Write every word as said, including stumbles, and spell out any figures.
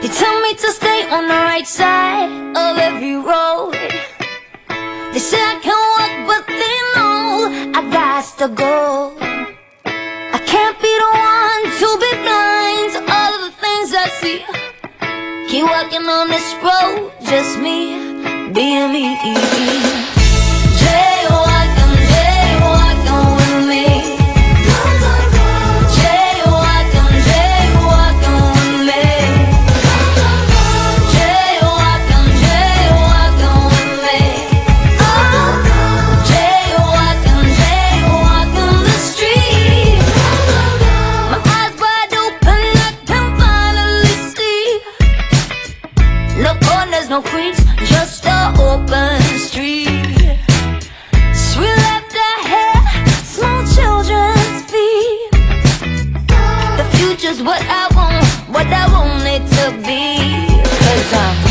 They tell me to stay on the right side of every road. They say I can walk, but they know I got to go. I can't be the one to be blind to all of the things I see. Keep walking on this road, just me, being me. Jaywalking, jaywalking with me. Jaywalking, jaywalking with me. Jaywalking, jaywalking with me. Oh, jaywalking, jaywalking the street. My eyes wide open, I can finally see. No corners, no creeps, just an open street. Sweet laughter, hair, small children's feet. The future's what I want, what I want it to be. 'Cause I'm